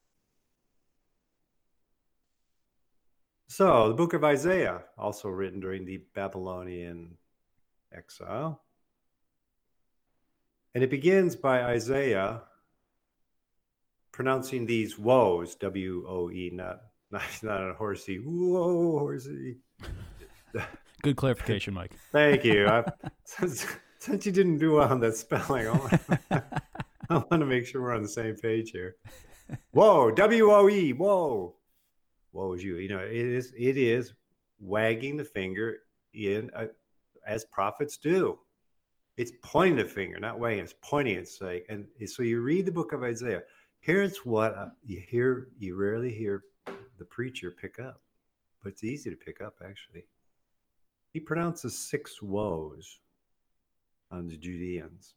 [SPEAKER 2] So, the book of Isaiah, also written during the Babylonian exile. And it begins by Isaiah pronouncing these woes, W O E, not, not, not a horsey, whoa, horsey.
[SPEAKER 1] Good clarification, Mike.
[SPEAKER 2] Thank you. I, since, since you didn't do well on that spelling, I want, I want to make sure we're on the same page here. Whoa, W O E, whoa. Woe is you. You know, it is, it is wagging the finger in a, as prophets do. It's pointing the finger, not wagging. It's pointing. It's like, and so you read the book of Isaiah. Here's what uh, you hear. You rarely hear the preacher pick up, but it's easy to pick up actually. He pronounces six woes on the Judeans.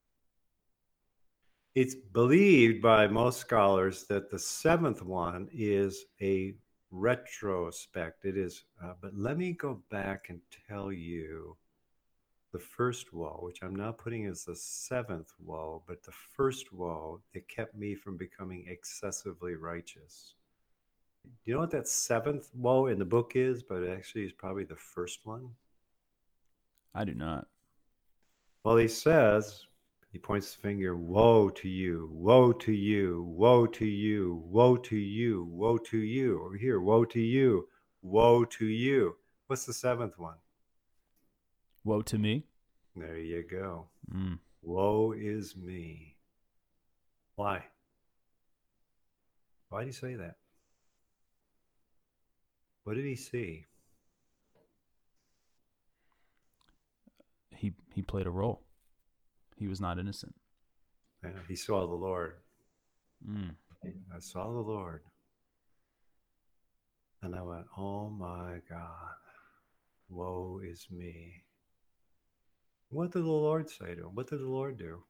[SPEAKER 2] It's believed by most scholars that the seventh one is a retrospect. It is, uh, but let me go back and tell you the first woe, which I'm not putting as the seventh woe, but the first woe that kept me from becoming excessively righteous. Do you know what that seventh woe in the book is? But it actually is probably the first one.
[SPEAKER 1] I do not.
[SPEAKER 2] Well, he says, he points the finger, woe to you, woe to you, woe to you, woe to you, woe to you. Over here, woe to you, woe to you. What's the seventh one?
[SPEAKER 1] Woe to me.
[SPEAKER 2] There you go.
[SPEAKER 1] Mm.
[SPEAKER 2] Woe is me. Why? Why do you say that? What did he see?
[SPEAKER 1] He he played a role. He was not innocent.
[SPEAKER 2] Yeah, he saw the Lord.
[SPEAKER 1] Mm.
[SPEAKER 2] I saw the Lord. And I went, oh my God, woe is me. What did the Lord say to him? What did the Lord do?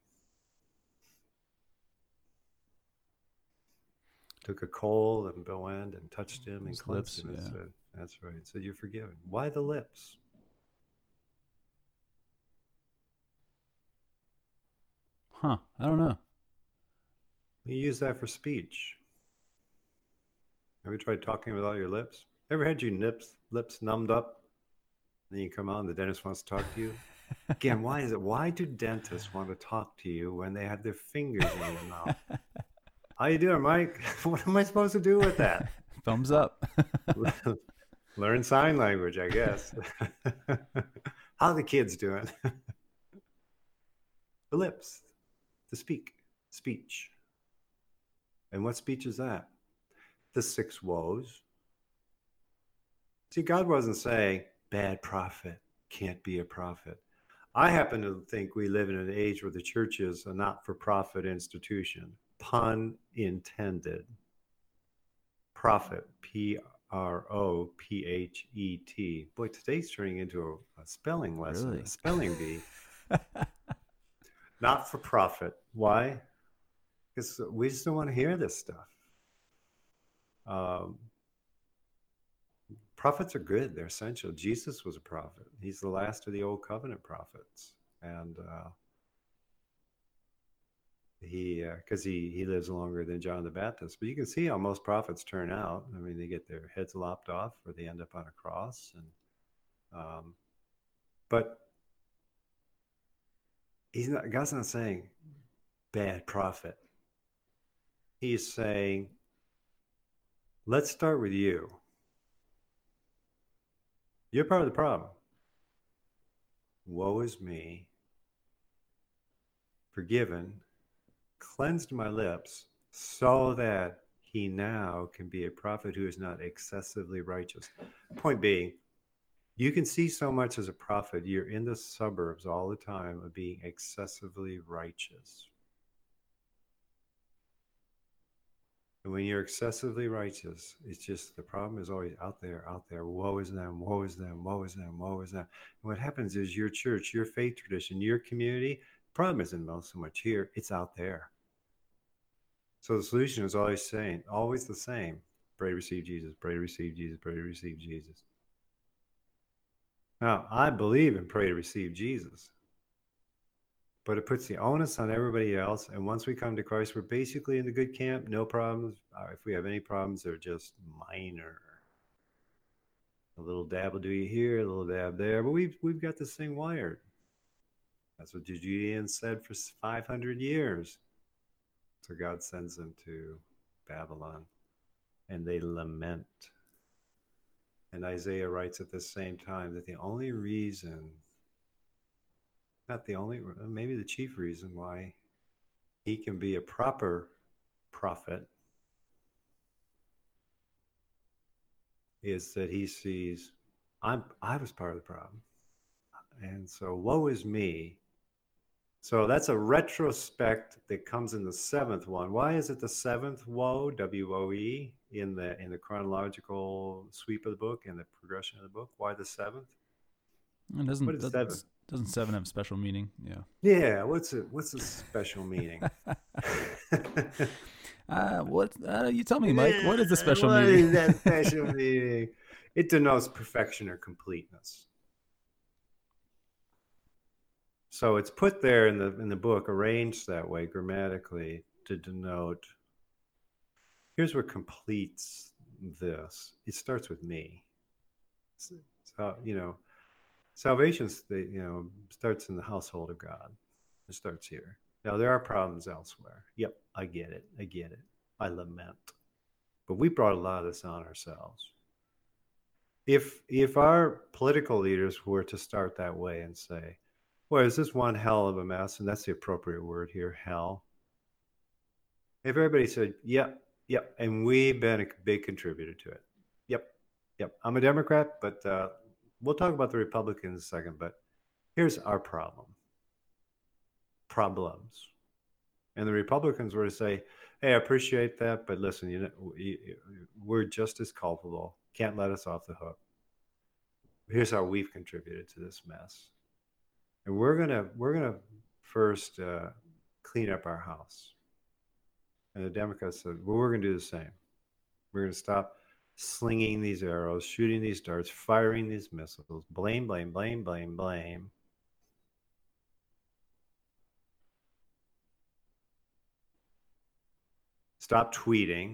[SPEAKER 2] Took a coal and went and touched him and
[SPEAKER 1] His
[SPEAKER 2] cleansed
[SPEAKER 1] lips,
[SPEAKER 2] him and
[SPEAKER 1] yeah.
[SPEAKER 2] said, that's right. So you're forgiven. Why the lips?
[SPEAKER 1] Huh. I don't know.
[SPEAKER 2] You use that for speech. Have you tried talking without your lips? Ever had your lips lips numbed up? Then you come out and the dentist wants to talk to you. Again, why is it? Why do dentists want to talk to you when they have their fingers in your mouth? How you doing, Mike? What am I supposed to do with that?
[SPEAKER 1] Thumbs up.
[SPEAKER 2] Learn sign language, I guess. How the kids doing? The lips, to speak, speech. And what speech is that? The six woes. See, God wasn't saying, bad prophet, can't be a prophet. I happen to think we live in an age where the church is a not-for-profit institution. Pun intended. Prophet, P R O P H E T. Boy, today's turning into a, a spelling lesson,
[SPEAKER 1] Really?
[SPEAKER 2] a spelling bee. Not-for-profit. Why? Because we just don't want to hear this stuff. Um, prophets are good. They're essential. Jesus was a prophet. He's the last of the old covenant prophets. And uh, he, because uh, he, he lives longer than John the Baptist. But you can see how most prophets turn out. I mean, they get their heads lopped off or they end up on a cross. And um, But he's not, God's not saying bad prophet. He's saying, let's start with you. You're part of the problem. Woe is me. Forgiven, cleansed my lips, so that he now can be a prophet who is not excessively righteous. Point being, you can see so much as a prophet. You're in the suburbs all the time of being excessively righteous. And when you're excessively righteous, it's just the problem is always out there, out there. Woe is them, woe is them, woe is them, woe is them. And what happens is your church, your faith tradition, your community, the problem isn't so much here, it's out there. So the solution is always saying, always the same. Pray to receive Jesus, pray to receive Jesus, pray to receive Jesus. Now, I believe in pray to receive Jesus. But it puts the onus on everybody else. And once we come to Christ, we're basically in the good camp. No problems. Uh, if we have any problems, they're just minor. A little dab will do you here, a little dab there. But we've, we've got this thing wired. That's what the Judeans said for five hundred years. So God sends them to Babylon, and they lament. And Isaiah writes at the same time that the only reason, not the only, maybe the chief reason why he can be a proper prophet is that he sees, I'm, I was part of the problem. And so woe is me. So that's a retrospect that comes in the seventh one. Why is it the seventh woe, W O E, in the in the chronological sweep of the book and the progression of the book? Why the seventh?
[SPEAKER 1] It doesn't
[SPEAKER 2] What is
[SPEAKER 1] doesn't,
[SPEAKER 2] seven?
[SPEAKER 1] doesn't seven have special meaning? Yeah.
[SPEAKER 2] Yeah. What's it? What's the special meaning?
[SPEAKER 1] uh, what? Uh, you tell me, Mike. What is the special
[SPEAKER 2] what
[SPEAKER 1] meaning?
[SPEAKER 2] What is that special meaning? It denotes perfection or completeness. So it's put there in the in the book, arranged that way grammatically to denote. Here's what completes this. It starts with me. So you know, salvation, you know, starts in the household of God. It starts here. Now there are problems elsewhere. Yep, I get it. I get it. I lament, but we brought a lot of this on ourselves. If if our political leaders were to start that way and say, well, is this one hell of a mess? And that's the appropriate word here, hell. If everybody said, yep, yep, and we've been a big contributor to it. Yep, yep. I'm a Democrat, but uh, we'll talk about the Republicans in a second. But here's our problem. Problems. And the Republicans were to say, hey, I appreciate that, but listen, you know, we're just as culpable. Can't let us off the hook. Here's how we've contributed to this mess. And we're gonna we're gonna first uh, clean up our house. And the Democrats said, well, we're gonna do the same. We're gonna stop slinging these arrows, shooting these darts, firing these missiles. Blame, blame, blame, blame, blame. Stop tweeting.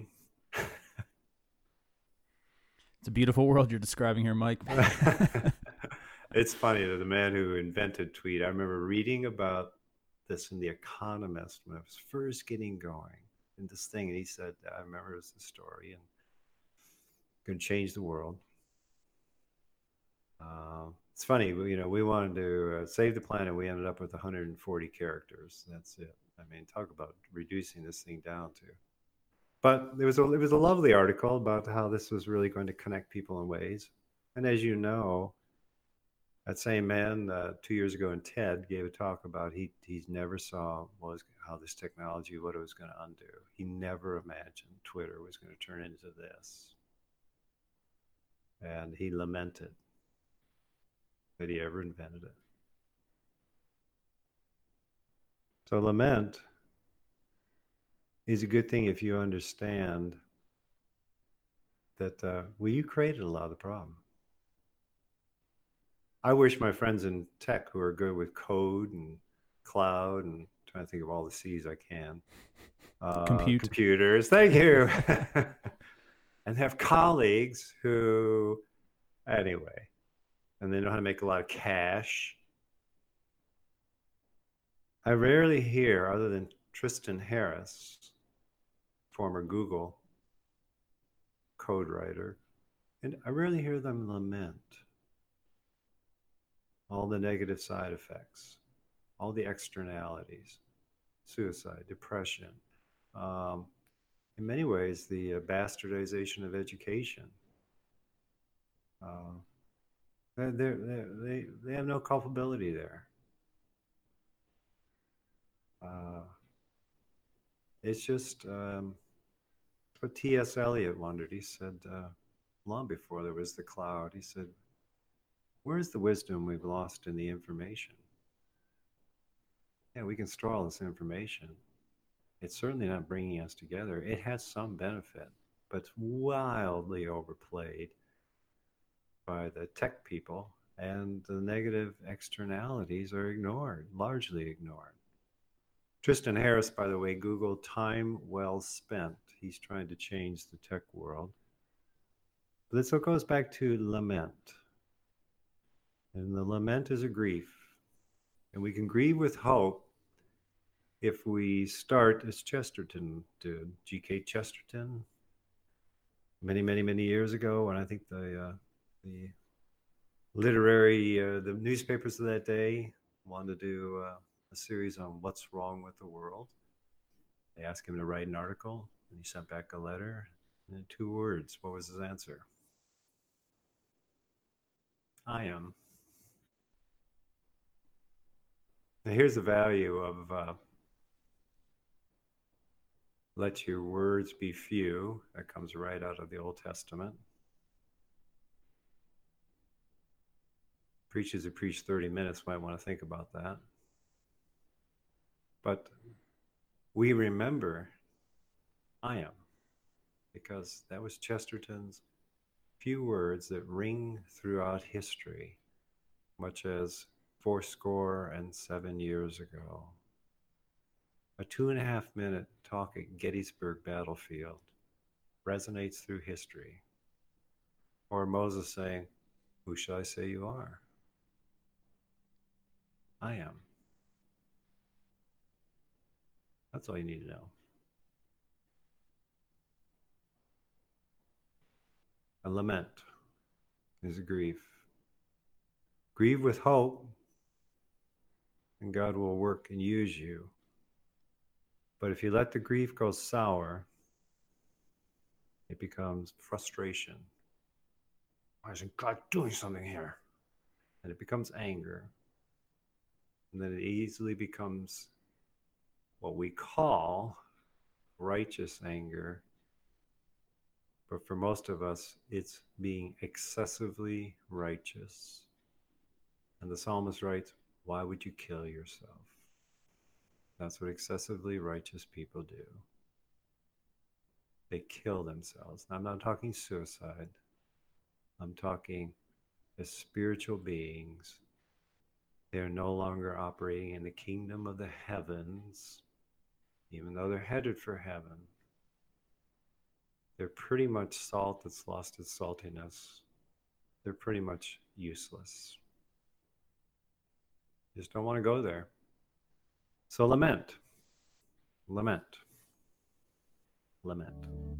[SPEAKER 1] It's a beautiful world you're describing here, Mike.
[SPEAKER 2] It's funny that the man who invented tweet, I remember reading about this in The Economist when I was first getting going in this thing. And he said, I remember it was the story and could change the world. Uh, it's funny, you know, we wanted to uh, save the planet. We ended up with one hundred forty characters. That's it. I mean, talk about reducing this thing down to. But it was a, it was a lovely article about how this was really going to connect people in ways. And as you know, that same man uh, two years ago in TED gave a talk about he he's never saw was how this technology, what it was going to undo. He never imagined Twitter was going to turn into this. And he lamented that he ever invented it. So lament is a good thing if you understand that, uh, well, you created a lot of the problem. I wish my friends in tech who are good with code and cloud and I'm trying to think of all the C's I can. Uh,
[SPEAKER 1] Compute.
[SPEAKER 2] Computers, thank you. And have colleagues who, anyway, and they know how to make a lot of cash. I rarely hear, other than Tristan Harris, former Google code writer, and I rarely hear them lament all the negative side effects, all the externalities, suicide, depression, um, in many ways, the uh, bastardization of education. Uh, they're, they're, they they have no culpability there. Uh, it's just um, what T S Eliot wondered. He said, uh, long before there was the cloud, he said, where's the wisdom we've lost in the information? Yeah, we can store all this information. It's certainly not bringing us together. It has some benefit, but it's wildly overplayed by the tech people, and the negative externalities are ignored, largely ignored. Tristan Harris, by the way, Google, time well spent. He's trying to change the tech world. But this all goes back to lament. And the lament is a grief. And we can grieve with hope if we start as Chesterton did, G K Chesterton, many, many, many years ago. And I think the uh, the literary, uh, the newspapers of that day wanted to do uh, a series on what's wrong with the world. They asked him to write an article, and he sent back a letter. And in two words, what was his answer? I am. Now here's the value of uh, let your words be few. That comes right out of the Old Testament. Preachers who preach thirty minutes might want to think about that. But we remember I am, because that was Chesterton's few words that ring throughout history, much as fourscore and seven years ago. A two and a half minute talk at Gettysburg battlefield resonates through history. Or Moses saying, "Who shall I say you are?" I am. That's all you need to know. A lament is a grief. Grieve with hope, and God will work and use you. But if you let the grief go sour, it becomes frustration. Why isn't God doing something here? And it becomes anger. And then it easily becomes what we call righteous anger. But for most of us, it's being excessively righteous. And the psalmist writes, why would you kill yourself? That's what excessively righteous people do. They kill themselves. And I'm not talking suicide. I'm talking as spiritual beings. They're no longer operating in the kingdom of the heavens, even though they're headed for heaven. They're pretty much salt that's lost its saltiness. They're pretty much useless. Just don't want to go there. So lament, lament, lament.